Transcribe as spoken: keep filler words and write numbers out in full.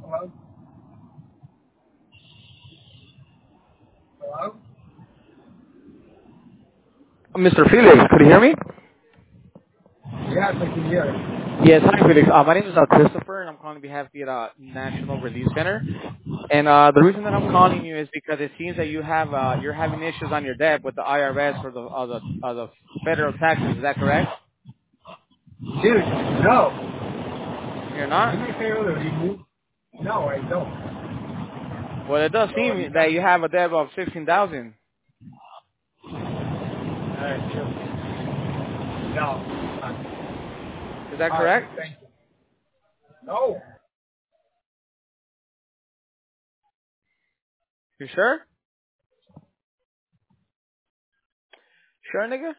Hello? Hello? Mister Felix, could you hear me? Yes, I can hear it. Yes, hi Felix. Uh, my name is uh, Christopher, and I'm calling on behalf of the uh, National Relief Center. And uh, the reason that I'm calling you is because it seems that you have uh, you're having issues on your debt with the I R S or the uh, the, uh, the federal taxes. Is that correct? Dude, no. You're not. Didn't I say earlier you moved? No, I don't. Well, it does So are you seem that trying you to... have a debt of fifteen thousand. Alright, sure. No. Is that Alright, correct? thank you. No. You sure? Sure, nigga.